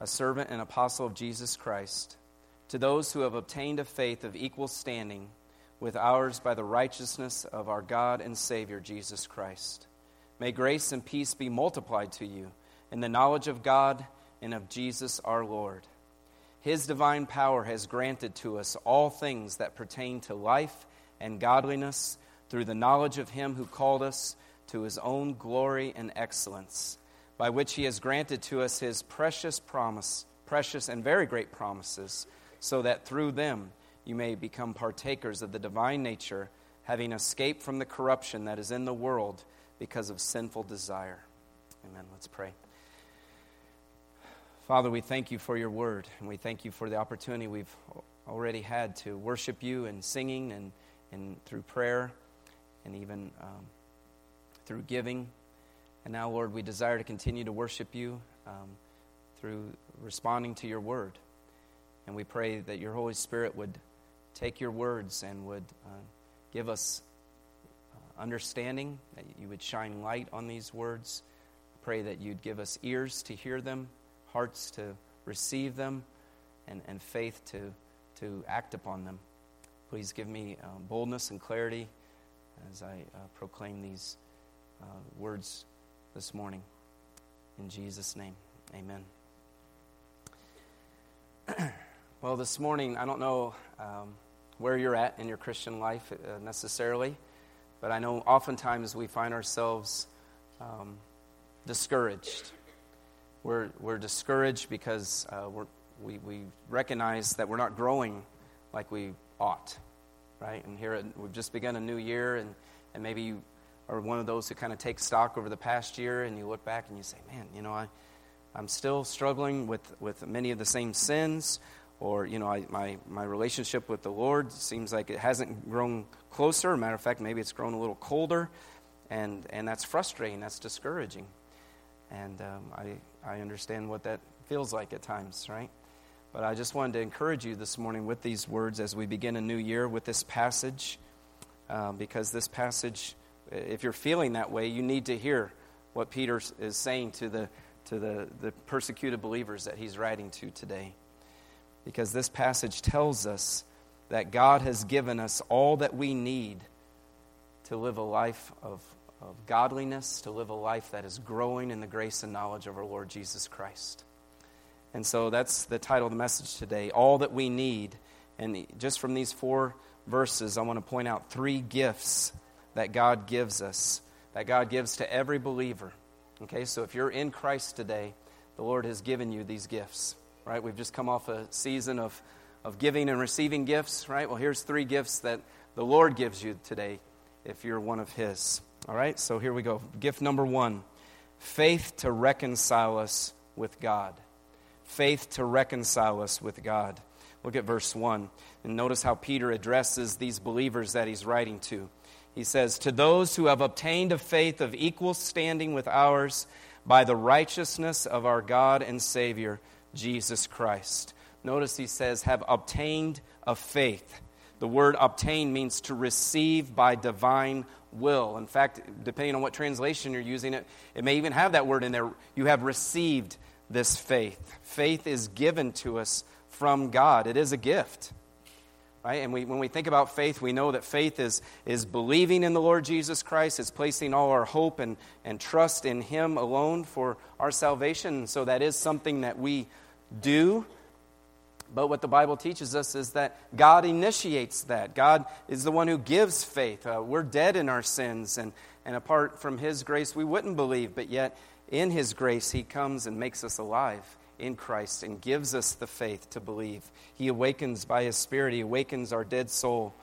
a servant and apostle of Jesus Christ, to those who have obtained a faith of equal standing with ours by the righteousness of our God and Savior, Jesus Christ. May grace and peace be multiplied to you in the knowledge of God and of Jesus our Lord. His divine power has granted to us all things that pertain to life and godliness through the knowledge of Him who called us to His own glory and excellence, by which He has granted to us His precious and very great promises, so that through them you may become partakers of the divine nature, having escaped from the corruption that is in the world because of sinful desire. Amen. Let's pray. Father, we thank you for your word, and we thank you for the opportunity we've already had to worship you in singing and through prayer and even through giving. And now, Lord, we desire to continue to worship you through responding to your word. And we pray that your Holy Spirit would take your words and would give us understanding, that you would shine light on these words. Pray that you'd give us ears to hear them, hearts to receive them, and faith to act upon them. Please give me boldness and clarity as I proclaim these words this morning. In Jesus' name, amen. Well, this morning, I don't know where you're at in your Christian life necessarily, but I know oftentimes we find ourselves discouraged. We're discouraged because we recognize that we're not growing like we ought, right? And here we've just begun a new year, and maybe you are one of those who kind of take stock over the past year, and you look back and you say, man, you know, I'm still struggling with many of the same sins, or, you know, my relationship with the Lord seems like it hasn't grown closer. Matter of fact, maybe it's grown a little colder, and that's frustrating, that's discouraging. And I understand what that feels like at times, right? But I just wanted to encourage you this morning with these words as we begin a new year with this passage, because this passage, if you're feeling that way, you need to hear what Peter is saying to the persecuted believers that he's writing to today. Because this passage tells us that God has given us all that we need to live a life of godliness, to live a life that is growing in the grace and knowledge of our Lord Jesus Christ. And so that's the title of the message today, All That We Need. And just from these 4 verses, I want to point out 3 gifts that God gives us, that God gives to every believer. Okay, so if you're in Christ today, the Lord has given you these gifts, right? We've just come off a season of giving and receiving gifts, right? Well, here's 3 gifts that the Lord gives you today if you're one of His. All right, so here we go. Gift number 1, faith to reconcile us with God. Faith to reconcile us with God. Look at verse 1, and notice how Peter addresses these believers that he's writing to. He says, to those who have obtained a faith of equal standing with ours by the righteousness of our God and Savior, Jesus Christ. Notice he says, have obtained a faith. The word obtain means to receive by divine will. In fact, depending on what translation you're using, it may even have that word in there. You have received this faith. Faith is given to us from God. It is a gift. Right? And when we think about faith, we know that faith is believing in the Lord Jesus Christ. It's placing all our hope and trust in Him alone for our salvation. And so that is something that we do. But what the Bible teaches us is that God initiates that. God is the one who gives faith. We're dead in our sins, and apart from His grace, we wouldn't believe. But yet, in His grace, He comes and makes us alive in Christ and gives us the faith to believe. He awakens by His Spirit. He awakens our dead soul.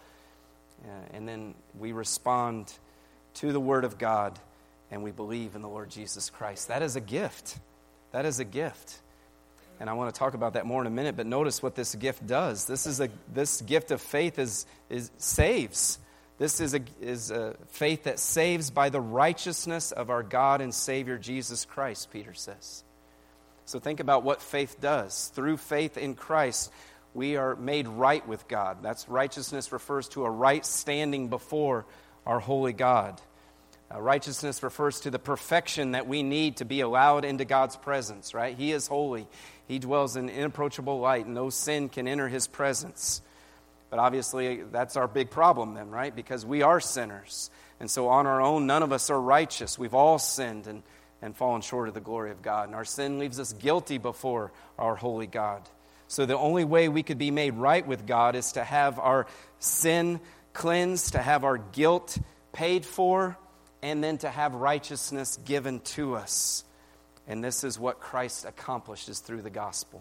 And then we respond to the Word of God, and we believe in the Lord Jesus Christ. That is a gift. That is a gift. And I want to talk about that more in a minute, but notice what this gift does. This gift of faith is saves. This is a faith that saves by the righteousness of our God and Savior Jesus Christ, Peter says. So think about what faith does. Through faith in Christ, we are made right with God. That's righteousness refers to a right standing before our holy God. Righteousness refers to the perfection that we need to be allowed into God's presence, right? He is holy. He dwells in inapproachable light. No sin can enter his presence. But obviously, that's our big problem then, right? Because we are sinners. And so on our own, none of us are righteous. We've all sinned and fallen short of the glory of God. And our sin leaves us guilty before our holy God. So the only way we could be made right with God is to have our sin cleansed, to have our guilt paid for, and then to have righteousness given to us. And this is what Christ accomplishes through the gospel.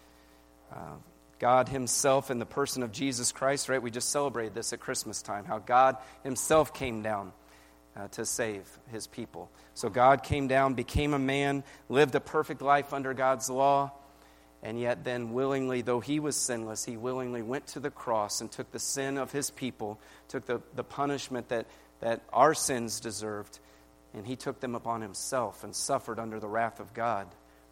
God himself in the person of Jesus Christ, right? We just celebrated this at Christmas time, how God himself came down to save his people. So God came down, became a man, lived a perfect life under God's law, and yet then willingly, though he was sinless, he willingly went to the cross and took the sin of his people, took the punishment that our sins deserved, and he took them upon himself and suffered under the wrath of God.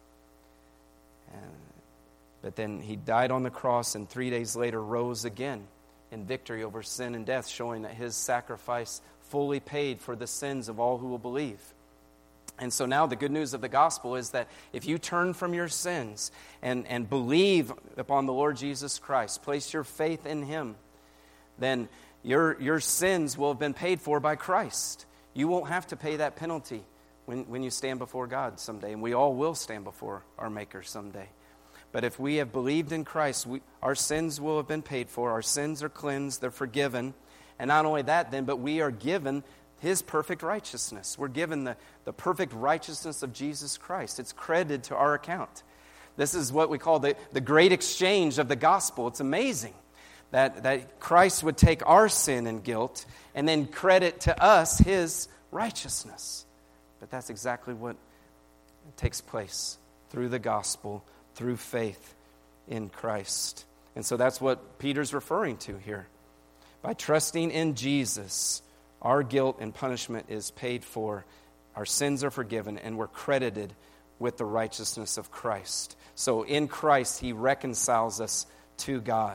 But then he died on the cross and 3 days later rose again in victory over sin and death, showing that his sacrifice fully paid for the sins of all who will believe. And so now the good news of the gospel is that if you turn from your sins and believe upon the Lord Jesus Christ, place your faith in him, then your sins will have been paid for by Christ. You won't have to pay that penalty when you stand before God someday. And we all will stand before our Maker someday. But if we have believed in Christ, our sins will have been paid for. Our sins are cleansed. They're forgiven. And not only that then, but we are given his perfect righteousness. We're given the perfect righteousness of Jesus Christ. It's credited to our account. This is what we call the great exchange of the gospel. It's amazing that Christ would take our sin and guilt and then credit to us his righteousness. But that's exactly what takes place through the gospel, through faith in Christ. And so that's what Peter's referring to here. By trusting in Jesus, our guilt and punishment is paid for, our sins are forgiven, and we're credited with the righteousness of Christ. So in Christ, he reconciles us to God.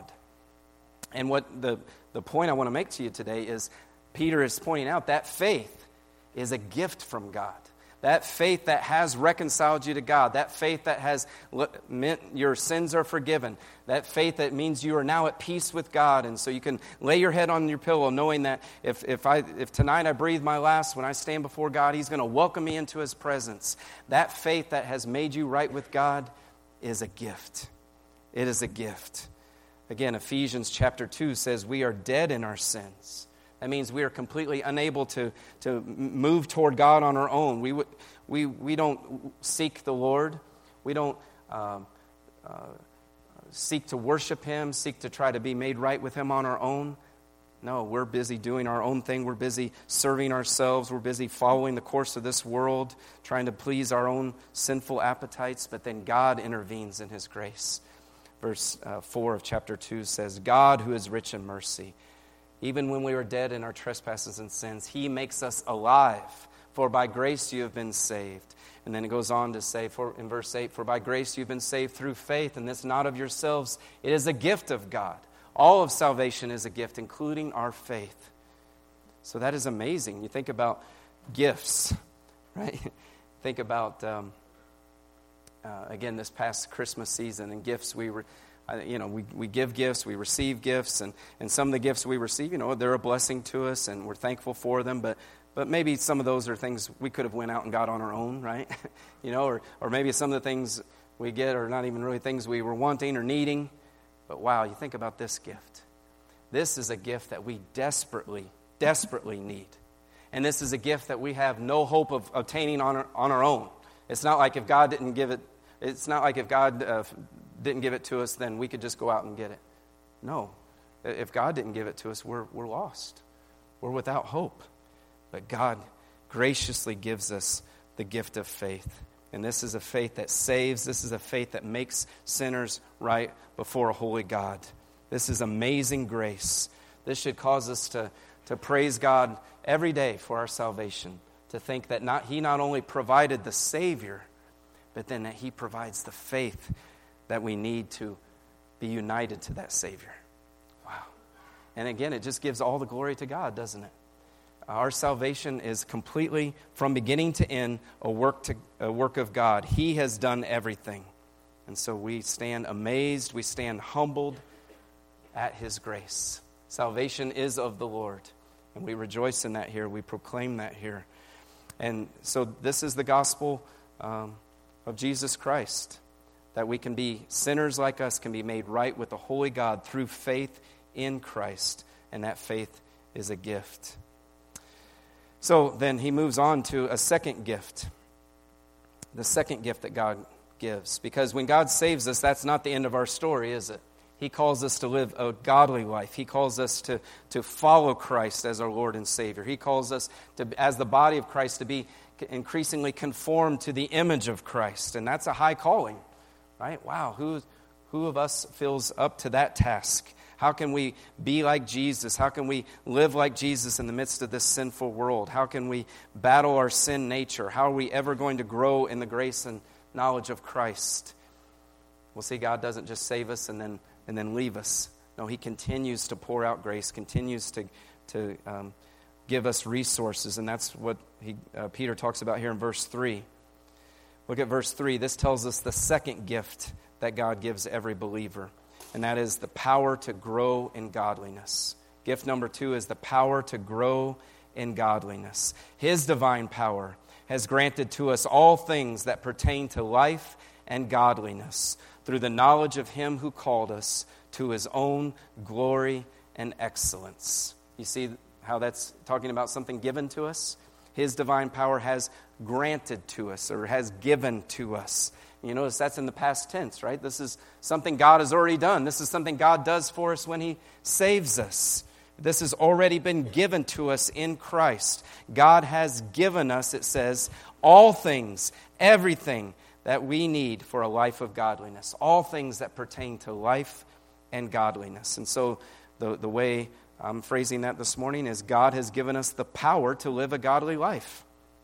And what the point I want to make to you today is Peter is pointing out that faith is a gift from God. That faith that has reconciled you to God. That faith that has meant your sins are forgiven. That faith that means you are now at peace with God. And so you can lay your head on your pillow knowing that if tonight I breathe my last, when I stand before God, he's going to welcome me into his presence. That faith that has made you right with God is a gift. It is a gift. Again, Ephesians chapter 2 says we are dead in our sins. That means we are completely unable to move toward God on our own. We don't seek the Lord. We don't seek to worship him, seek to try to be made right with him on our own. No, we're busy doing our own thing. We're busy serving ourselves. We're busy following the course of this world, trying to please our own sinful appetites. But then God intervenes in his grace. Verse 4 of chapter 2 says, God, who is rich in mercy, even when we were dead in our trespasses and sins, he makes us alive. For by grace you have been saved. And then it goes on to say in verse 8, for by grace you've been saved through faith, and this not of yourselves. It is a gift of God. All of salvation is a gift, including our faith. So that is amazing. You think about gifts, right? Think about, again, this past Christmas season and gifts we give gifts, we receive gifts, and some of the gifts we receive, they're a blessing to us, and we're thankful for them, but maybe some of those are things we could have went out and got on our own, right? Or maybe some of the things we get are not even really things we were wanting or needing, but wow, you think about this gift. This is a gift that we desperately, desperately need, and this is a gift that we have no hope of obtaining on our own. It's not like if God didn't give it, didn't give it to us, then we could just go out and get it. No. If God didn't give it to us, we're lost. We're without hope. But God graciously gives us the gift of faith. And this is a faith that saves. This is a faith that makes sinners right before a holy God. This is amazing grace. This should cause us to praise God every day for our salvation. To think that he not only provided the Savior, but then that he provides the faith that we need to be united to that Savior. Wow. And again, it just gives all the glory to God, doesn't it? Our salvation is completely, from beginning to end, a work of God. He has done everything. And so we stand amazed, we stand humbled at His grace. Salvation is of the Lord, and we rejoice in that here. We proclaim that here. And so this is the gospel of Jesus Christ, that we can be sinners like us, can be made right with the holy God through faith in Christ, and that faith is a gift. So then he moves on to a second gift, the second gift that God gives. Because when God saves us, that's not the end of our story, is it? He calls us to live a godly life. He calls us to follow Christ as our Lord and Savior. He calls us, to, as the body of Christ, to be increasingly conformed to the image of Christ. And that's a high calling, right? Wow, who of us feels up to that task? How can we be like Jesus? How can we live like Jesus in the midst of this sinful world? How can we battle our sin nature? How are we ever going to grow in the grace and knowledge of Christ? Well, see, God doesn't just save us and then leave us. No, He continues to pour out grace, continues to give us resources, and that's what Peter talks about here in verse 3. Look at verse 3. This tells us the second gift that God gives every believer, and that is the power to grow in godliness. Gift number 2 is the power to grow in godliness. His divine power has granted to us all things that pertain to life and godliness through the knowledge of Him who called us to His own glory and excellence. You see how that's talking about something given to us? His divine power has granted to us, or has given to us. You notice that's in the past tense, right? This is something God has already done. This is something God does for us when He saves us. This has already been given to us in Christ. God has given us, it says, all things, everything that we need for a life of godliness. All things that pertain to life and godliness. And so the way I'm phrasing that this morning is God has given us the power to live a godly life.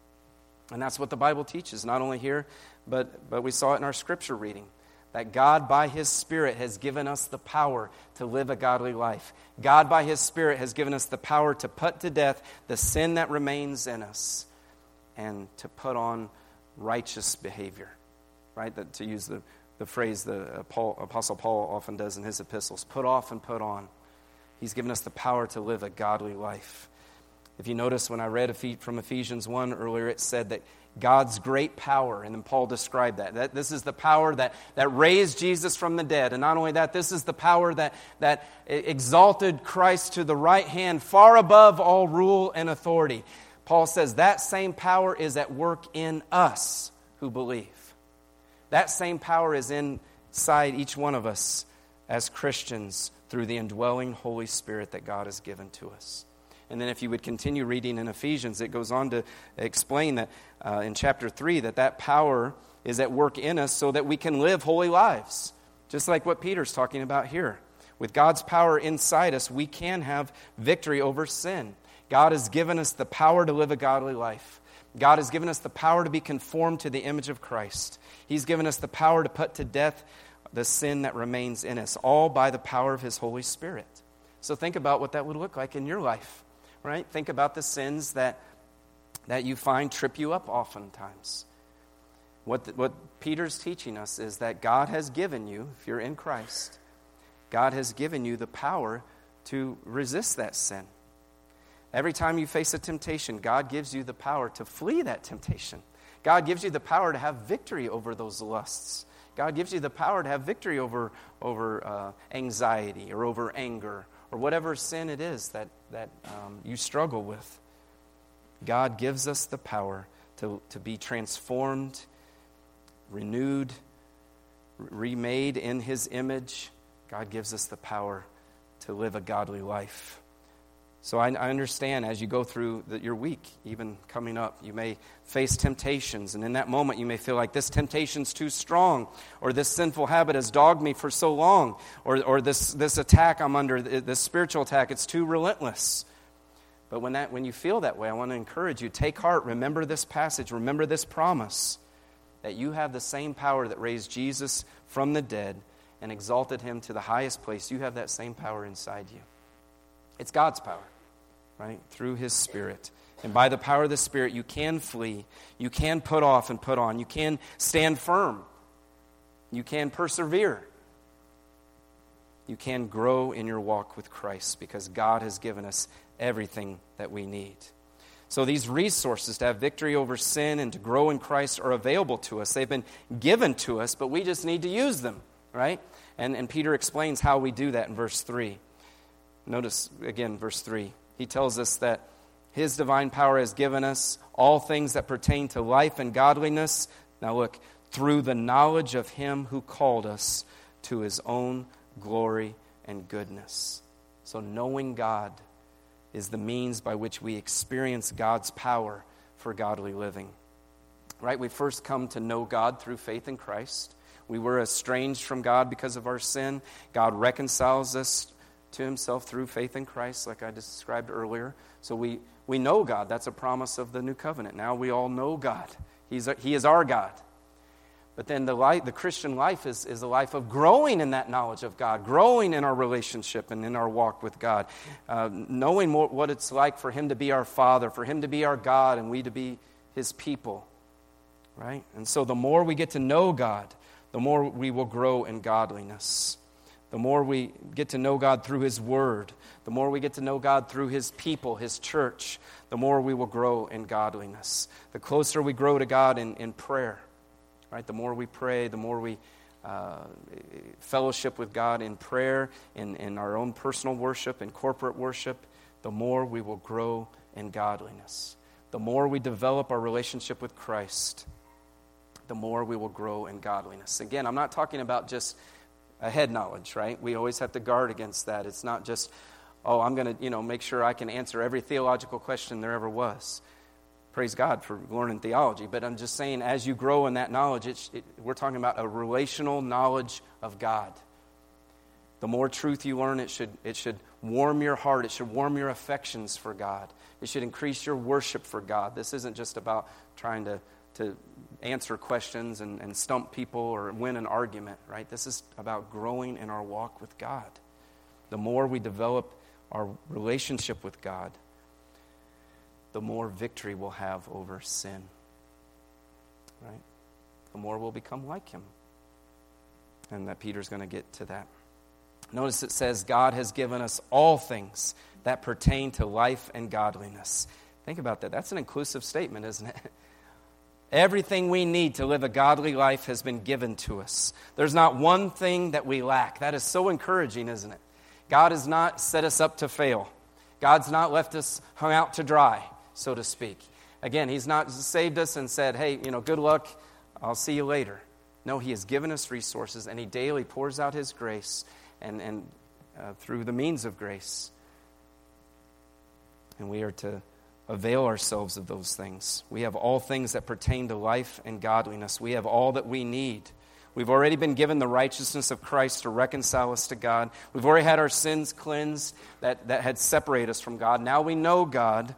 And that's what the Bible teaches, not only here, but we saw it in our scripture reading, that God by His Spirit has given us the power to live a godly life. God by His Spirit has given us the power to put to death the sin that remains in us and to put on righteous behavior, right? That, to use the phrase the Apostle Paul often does in his epistles, put off and put on. He's given us the power to live a godly life. If you notice when I read from Ephesians 1 earlier, it said that God's great power, and then Paul described that this is the power that raised Jesus from the dead. And not only that, this is the power that exalted Christ to the right hand, far above all rule and authority. Paul says that same power is at work in us who believe. That same power is inside each one of us as Christians through the indwelling Holy Spirit that God has given to us. And then if you would continue reading in Ephesians, it goes on to explain that in chapter 3 that power is at work in us so that we can live holy lives. Just like what Peter's talking about here. With God's power inside us, we can have victory over sin. God has given us the power to live a godly life. God has given us the power to be conformed to the image of Christ. He's given us the power to put to death the sin that remains in us, all by the power of His Holy Spirit. So think about what that would look like in your life. Right? Think about the sins that you find trip you up oftentimes. What Peter's teaching us is that God has given you, if you're in Christ, God has given you the power to resist that sin. Every time you face a temptation, God gives you the power to flee that temptation. God gives you the power to have victory over those lusts. God gives you the power to have victory over anxiety or over anger or whatever sin it is that you struggle with. God gives us the power to be transformed, renewed, remade in His image. God gives us the power to live a godly life. So I understand as you go through your week, even coming up, you may face temptations. And in that moment, you may feel like this temptation's too strong, or this sinful habit has dogged me for so long, or this attack I'm under, this spiritual attack, it's too relentless. But when you feel that way, I want to encourage you, take heart, remember this passage, remember this promise, that you have the same power that raised Jesus from the dead and exalted Him to the highest place. You have that same power inside you. It's God's power. right? Through His Spirit. And by the power of the Spirit, you can flee. You can put off and put on. You can stand firm. You can persevere. You can grow in your walk with Christ because God has given us everything that we need. So these resources to have victory over sin and to grow in Christ are available to us. They've been given to us, but we just need to use them, right? And Peter explains how we do that in verse 3. Notice again, verse 3. He tells us that His divine power has given us all things that pertain to life and godliness. Now look, through the knowledge of Him who called us to His own glory and goodness. So knowing God is the means by which we experience God's power for godly living. Right? We first come to know God through faith in Christ. We were estranged from God because of our sin. God reconciles us to Himself through faith in Christ, like I described earlier. So we know God. That's a promise of the new covenant. Now we all know God. He is our God. But then the Christian life is a life of growing in that knowledge of God, growing in our relationship and in our walk with God, knowing what it's like for Him to be our Father, for Him to be our God, and we to be His people, right? And so the more we get to know God, the more we will grow in godliness. The more we get to know God through His Word, the more we get to know God through His people, His church, the more we will grow in godliness. The closer we grow to God in prayer, right? The more we pray, the more we fellowship with God in prayer, in our own personal worship, in corporate worship, the more we will grow in godliness. The more we develop our relationship with Christ, the more we will grow in godliness. Again, I'm not talking about just a head knowledge, right? We always have to guard against that. It's not just, I'm going to, make sure I can answer every theological question there ever was. Praise God for learning theology. But I'm just saying, as you grow in that knowledge, we're talking about a relational knowledge of God. The more truth you learn, it should warm your heart. It should warm your affections for God. It should increase your worship for God. This isn't just about trying to answer questions and stump people or win an argument, right? This is about growing in our walk with God. The more we develop our relationship with God, the more victory we'll have over sin, right? The more we'll become like Him. And that Peter's going to get to that. Notice it says, God has given us all things that pertain to life and godliness. Think about that. That's an inclusive statement, isn't it? Everything we need to live a godly life has been given to us. There's not one thing that we lack. That is so encouraging, isn't it? God has not set us up to fail. God's not left us hung out to dry, so to speak. Again, He's not saved us and said, hey, good luck, I'll see you later. No, He has given us resources, and He daily pours out His grace and through the means of grace. And we are to avail ourselves of those things. We have all things that pertain to life and godliness. We have all that we need. We've already been given the righteousness of Christ to reconcile us to God. We've already had our sins cleansed that had separated us from God. Now we know God.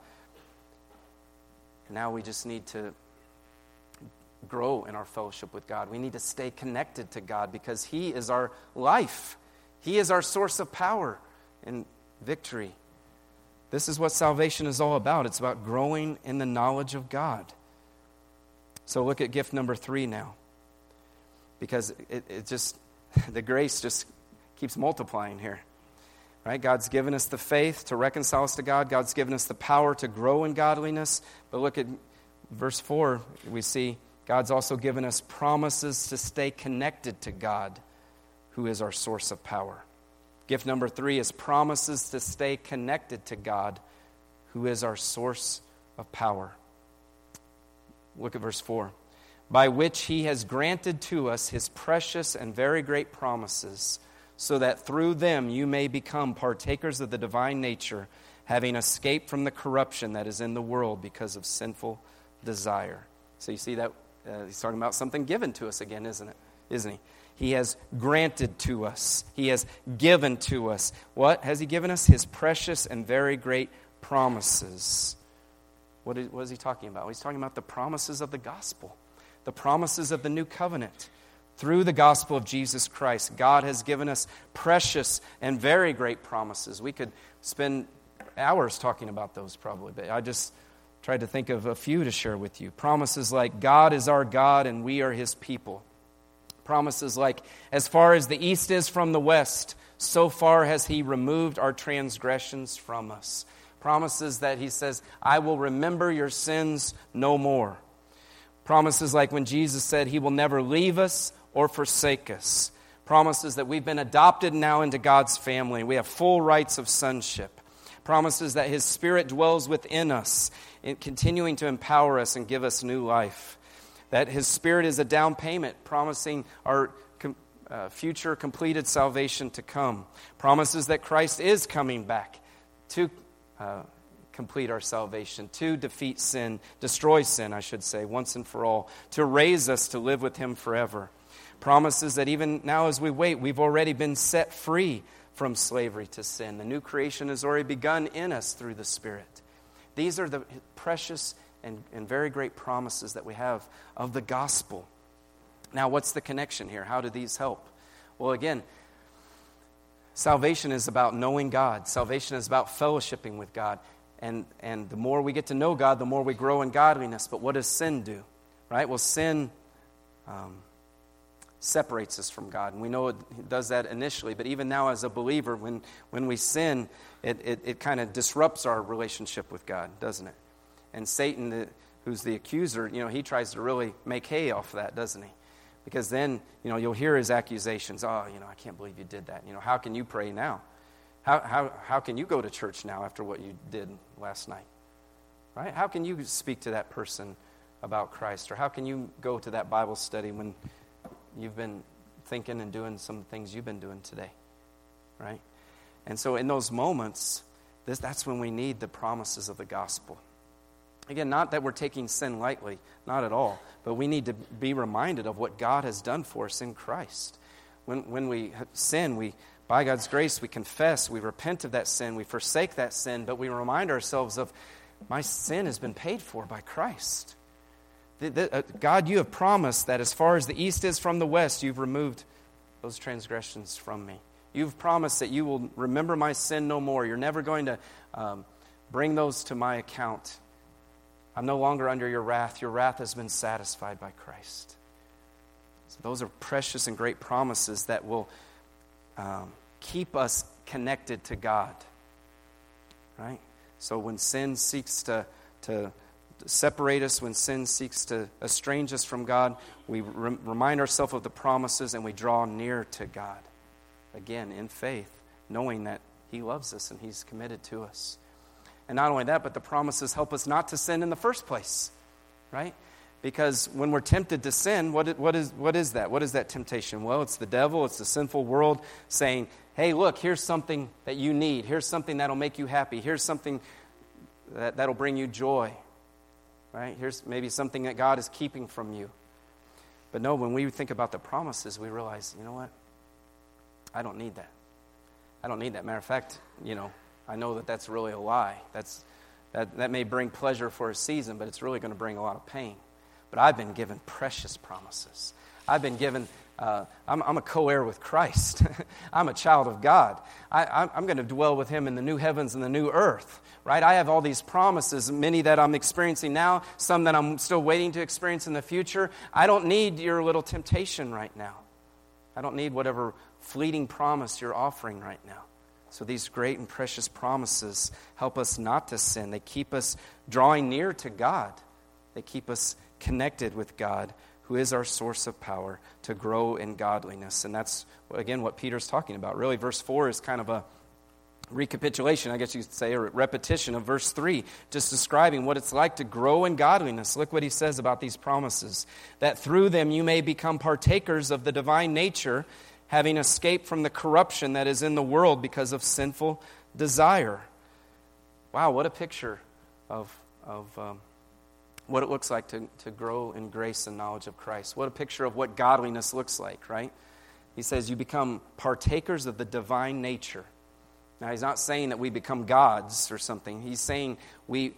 Now we just need to grow in our fellowship with God. We need to stay connected to God because He is our life. He is our source of power and victory. This is what salvation is all about. It's about growing in the knowledge of God. So look at gift number 3 now. Because the grace just keeps multiplying here. Right? God's given us the faith to reconcile us to God. God's given us the power to grow in godliness. But look at verse 4. We see God's also given us promises to stay connected to God, who is our source of power. Gift number 3 is promises to stay connected to God, who is our source of power. Look at verse 4. By which He has granted to us His precious and very great promises, so that through them you may become partakers of the divine nature, having escaped from the corruption that is in the world because of sinful desire. So you see that he's talking about something given to us again, isn't he? He has granted to us. He has given to us. What has He given us? His precious and very great promises. What is He talking about? He's talking about the promises of the gospel, the promises of the new covenant. Through the gospel of Jesus Christ, God has given us precious and very great promises. We could spend hours talking about those probably, but I just tried to think of a few to share with you. Promises like, God is our God and we are his people. Promises like, as far as the east is from the west, so far has he removed our transgressions from us. Promises that he says, I will remember your sins no more. Promises like when Jesus said he will never leave us or forsake us. Promises that we've been adopted now into God's family. We have full rights of sonship. Promises that his Spirit dwells within us, continuing to empower us and give us new life. That his Spirit is a down payment, promising our future completed salvation to come. Promises that Christ is coming back to complete our salvation, to defeat sin, destroy sin, I should say, once and for all, to raise us to live with him forever. Promises that even now as we wait, we've already been set free from slavery to sin. The new creation has already begun in us through the Spirit. These are the precious and very great promises that we have of the gospel. Now, what's the connection here? How do these help? Well, again, salvation is about knowing God. Salvation is about fellowshipping with God. And the more we get to know God, the more we grow in godliness. But what does sin do? Right? Well, sin separates us from God. And we know it does that initially. But even now as a believer, when we sin, it kind of disrupts our relationship with God, doesn't it? And Satan, who's the accuser, he tries to really make hay off that, doesn't he? Because then, you'll hear his accusations. Oh, I can't believe you did that. How can you pray now? How can you go to church now after what you did last night? Right? How can you speak to that person about Christ? Or how can you go to that Bible study when you've been thinking and doing some things you've been doing today? Right? And so in those moments, that's when we need the promises of the gospel. Again, not that we're taking sin lightly, not at all, but we need to be reminded of what God has done for us in Christ. When we sin, by God's grace, we confess, we repent of that sin, we forsake that sin, but we remind ourselves of, my sin has been paid for by Christ. God, you have promised that as far as the east is from the west, you've removed those transgressions from me. You've promised that you will remember my sin no more. You're never going to bring those to my account. I'm no longer under your wrath. Your wrath has been satisfied by Christ. So those are precious and great promises that will keep us connected to God. Right? So when sin seeks to separate us, when sin seeks to estrange us from God, we remind ourselves of the promises and we draw near to God. Again, in faith, knowing that he loves us and he's committed to us. And not only that, but the promises help us not to sin in the first place, right? Because when we're tempted to sin, what is that? What is that temptation? Well, it's the devil, it's the sinful world saying, hey, look, here's something that you need. Here's something that'll make you happy. Here's something that'll bring you joy, right? Here's maybe something that God is keeping from you. But no, when we think about the promises, we realize, you know what? I don't need that. I don't need that. Matter of fact, I know that that's really a lie. That may bring pleasure for a season, but it's really going to bring a lot of pain. But I've been given precious promises. I've been given, I'm a co-heir with Christ. I'm a child of God. I'm going to dwell with him in the new heavens and the new earth, right? I have all these promises, many that I'm experiencing now, some that I'm still waiting to experience in the future. I don't need your little temptation right now. I don't need whatever fleeting promise you're offering right now. So these great and precious promises help us not to sin. They keep us drawing near to God. They keep us connected with God, who is our source of power to grow in godliness. And that's, again, what Peter's talking about. Really, verse 4 is kind of a recapitulation, I guess you could say, or repetition of verse 3, just describing what it's like to grow in godliness. Look what he says about these promises. That through them you may become partakers of the divine nature, having escaped from the corruption that is in the world because of sinful desire. Wow, what a picture of what it looks like to grow in grace and knowledge of Christ. What a picture of what godliness looks like, right? He says you become partakers of the divine nature. Now, he's not saying that we become gods or something. He's saying we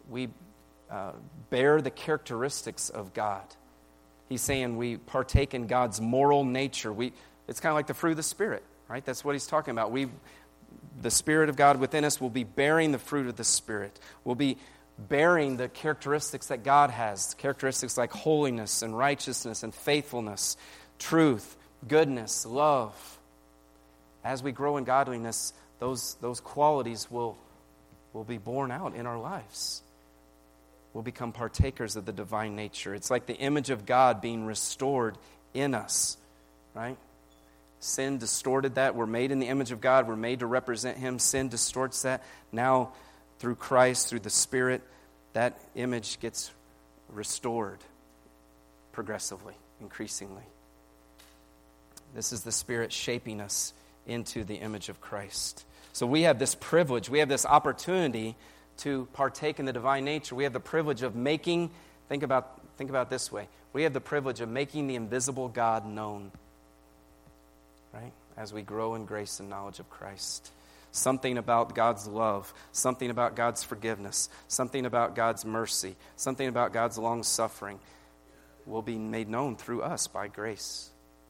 bear the characteristics of God. He's saying we partake in God's moral nature. It's kind of like the fruit of the Spirit, right? That's what he's talking about. the Spirit of God within us, we'll be bearing the fruit of the Spirit. We'll be bearing the characteristics that God has, characteristics like holiness and righteousness and faithfulness, truth, goodness, love. As we grow in godliness, those qualities will be borne out in our lives. We'll become partakers of the divine nature. It's like the image of God being restored in us, right? Sin distorted that. We're made in the image of God. We're made to represent Him. Sin distorts that. Now, through Christ, through the Spirit, that image gets restored progressively, increasingly. This is the Spirit shaping us into the image of Christ. So we have this privilege, we have this opportunity to partake in the divine nature. We have the privilege of making, think about it this way, we have the privilege of making the invisible God known, right? As we grow in grace and knowledge of Christ. Something about God's love, something about God's forgiveness, something about God's mercy, something about God's long-suffering will be made known through us by grace.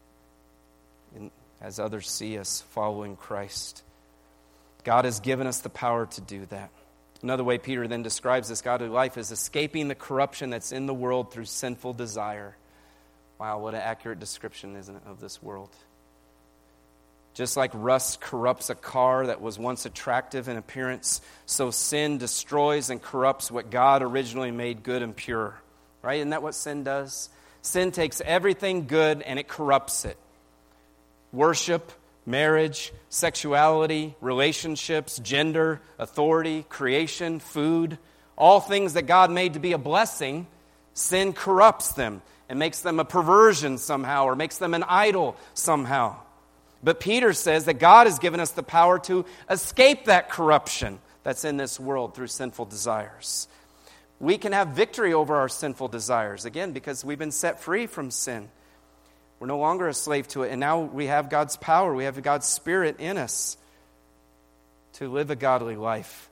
As others see us following Christ. God has given us the power to do that. Another way Peter then describes this godly life is escaping the corruption that's in the world through sinful desire. Wow, what an accurate description, isn't it, of this world? Just like rust corrupts a car that was once attractive in appearance, so sin destroys and corrupts what God originally made good and pure. Right? Isn't that what sin does? Sin takes everything good and it corrupts it. Worship, marriage, sexuality, relationships, gender, authority, creation, food, all things that God made to be a blessing, sin corrupts them and makes them a perversion somehow or makes them an idol somehow. But Peter says that God has given us the power to escape that corruption that's in this world through sinful desires. We can have victory over our sinful desires, again, because we've been set free from sin. We're no longer a slave to it, and now we have God's power, we have God's Spirit in us to live a godly life.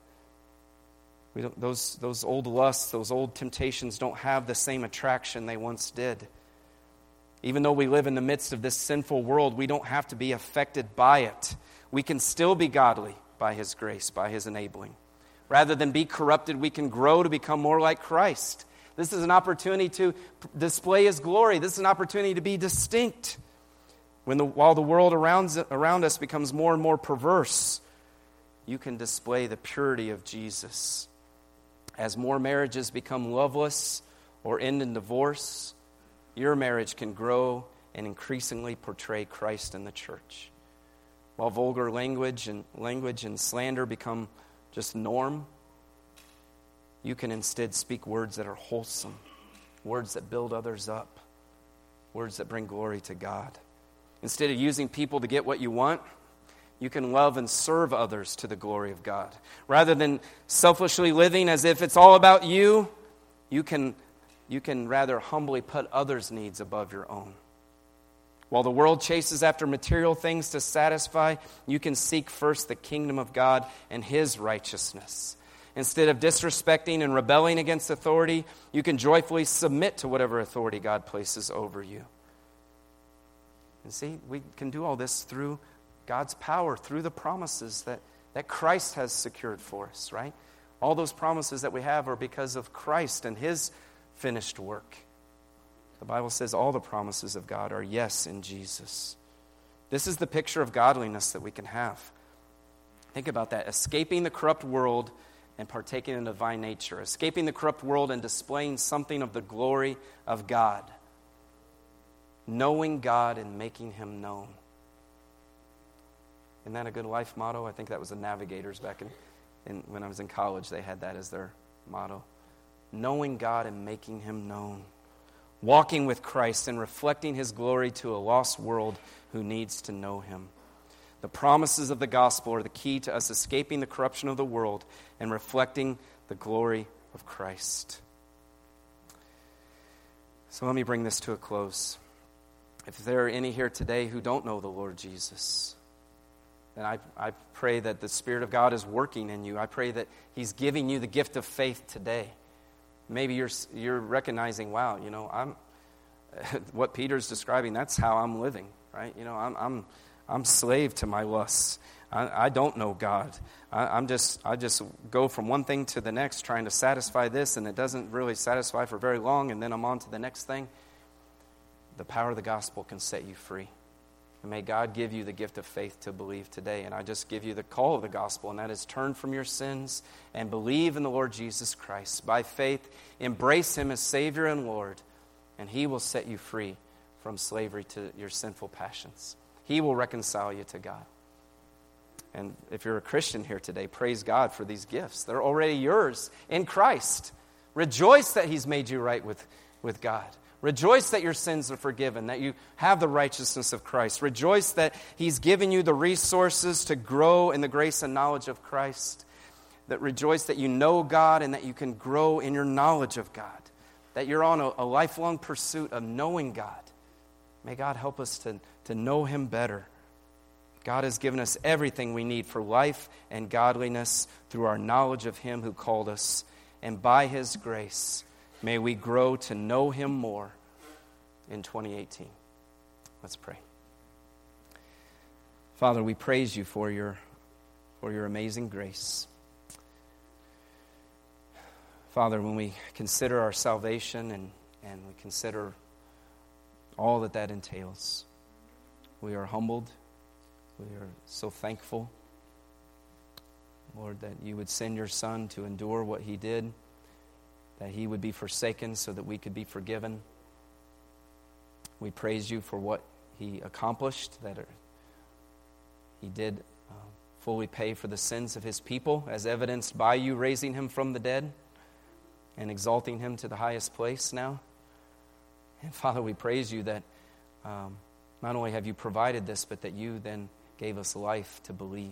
Those old lusts, those old temptations don't have the same attraction they once did. Even though we live in the midst of this sinful world, we don't have to be affected by it. We can still be godly by His grace, by His enabling. Rather than be corrupted, we can grow to become more like Christ. This is an opportunity to display His glory. This is an opportunity to be distinct. While the world around us becomes more and more perverse, you can display the purity of Jesus. As more marriages become loveless or end in divorce, your marriage can grow and increasingly portray Christ in the church. While vulgar language and slander become just norm, you can instead speak words that are wholesome, words that build others up, words that bring glory to God. Instead of using people to get what you want, you can love and serve others to the glory of God. Rather than selfishly living as if it's all about you, you can rather humbly put others' needs above your own. While the world chases after material things to satisfy, you can seek first the kingdom of God and His righteousness. Instead of disrespecting and rebelling against authority, you can joyfully submit to whatever authority God places over you. And see, we can do all this through God's power, through the promises that Christ has secured for us, right? All those promises that we have are because of Christ and His finished work. The Bible says all the promises of God are yes in Jesus. This is the picture of godliness that we can have. Think about that. Escaping the corrupt world and partaking in the divine nature. Escaping the corrupt world and displaying something of the glory of God. Knowing God and making Him known. Isn't that a good life motto? I think that was the Navigators back when I was in college. They had that as their motto. Knowing God and making Him known. Walking with Christ and reflecting His glory to a lost world who needs to know Him. The promises of the gospel are the key to us escaping the corruption of the world and reflecting the glory of Christ. So let me bring this to a close. If there are any here today who don't know the Lord Jesus, then I pray that the Spirit of God is working in you. I pray that He's giving you the gift of faith today. Maybe you're recognizing, wow, I'm what Peter's describing, that's how I'm living, right? I'm slave to my lusts. I don't know God. I just go from one thing to the next trying to satisfy this, and it doesn't really satisfy for very long, and then I'm on to the next thing. The power of the gospel can set you free. And may God give you the gift of faith to believe today. And I just give you the call of the gospel, and that is turn from your sins and believe in the Lord Jesus Christ. By faith, embrace Him as Savior and Lord, and He will set you free from slavery to your sinful passions. He will reconcile you to God. And if you're a Christian here today, praise God for these gifts. They're already yours in Christ. Rejoice that He's made you right with God. Rejoice that your sins are forgiven, that you have the righteousness of Christ. Rejoice that He's given you the resources to grow in the grace and knowledge of Christ. That rejoice that you know God and that you can grow in your knowledge of God. That you're on a lifelong pursuit of knowing God. May God help us to know Him better. God has given us everything we need for life and godliness through our knowledge of Him who called us. And by His grace, may we grow to know Him more in 2018. Let's pray. Father, we praise You for your amazing grace. Father, when we consider our salvation and we consider all that entails, we are humbled. We are so thankful, Lord, that You would send Your Son to endure what He did, that He would be forsaken so that we could be forgiven. We praise You for what He accomplished, that He did fully pay for the sins of His people, as evidenced by You raising Him from the dead and exalting Him to the highest place now. And Father, we praise You that not only have You provided this, but that You then gave us life to believe.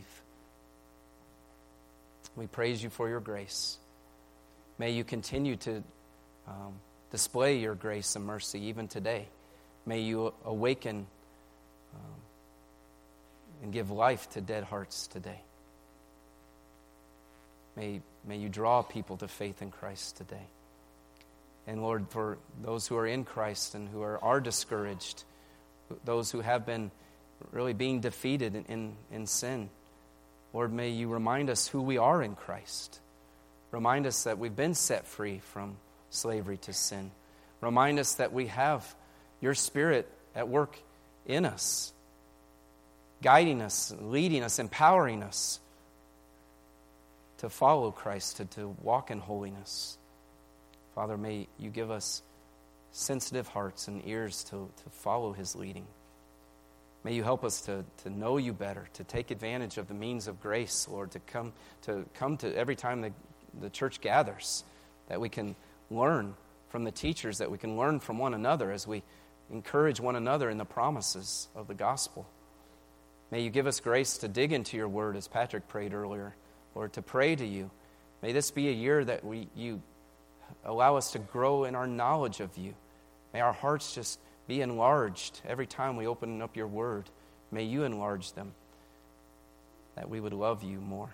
We praise You for Your grace. May You continue to display Your grace and mercy even today. May You awaken and give life to dead hearts today. May You draw people to faith in Christ today. And Lord, for those who are in Christ and who are discouraged, those who have been really being defeated in sin, Lord, may You remind us who we are in Christ. Remind us that we've been set free from slavery to sin. Remind us that we have Your Spirit at work in us, guiding us, leading us, empowering us to follow Christ, to walk in holiness. Father, may You give us sensitive hearts and ears to follow His leading. May You help us to know You better, to take advantage of the means of grace, Lord, to come to every time the church gathers, that we can learn from the teachers, that we can learn from one another as we encourage one another in the promises of the gospel. May You give us grace to dig into Your word, as Patrick prayed earlier, Lord, to pray to You. May this be a year that You allow us to grow in our knowledge of You. May our hearts just be enlarged every time we open up Your word. May You enlarge them, that we would love You more.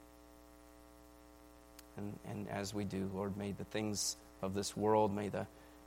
And as we do, Lord, may the things of this world, may the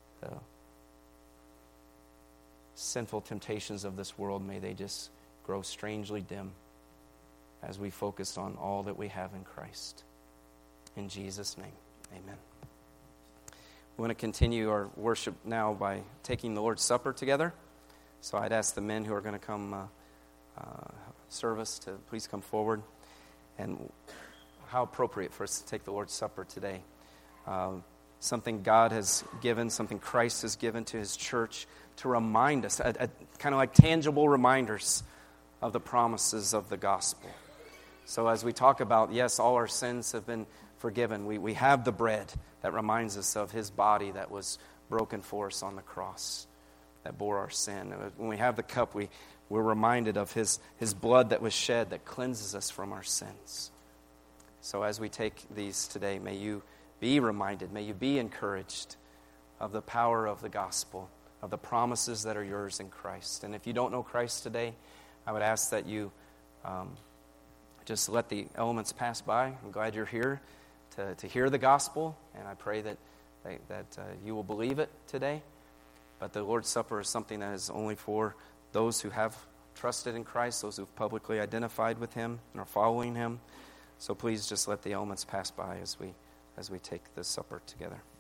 sinful temptations of this world, may they just grow strangely dim as we focus on all that we have in Christ. In Jesus' name, amen. We want to continue our worship now by taking the Lord's Supper together. So I'd ask the men who are going to come serve us to please come forward. And how appropriate for us to take the Lord's Supper today. Something God has given, something Christ has given to His church to remind us, kind of like tangible reminders of the promises of the gospel. So as we talk about, yes, all our sins have been forgiven. We have the bread that reminds us of His body that was broken for us on the cross, that bore our sin. When we have the cup, we're reminded of His blood that was shed that cleanses us from our sins. So as we take these today, may you be reminded, may you be encouraged of the power of the gospel, of the promises that are yours in Christ. And if you don't know Christ today, I would ask that you just let the elements pass by. I'm glad you're here to hear the gospel, and I pray that you will believe it today. But the Lord's Supper is something that is only for those who have trusted in Christ, those who've publicly identified with him and are following him. So please just let the elements pass by as we take this supper together.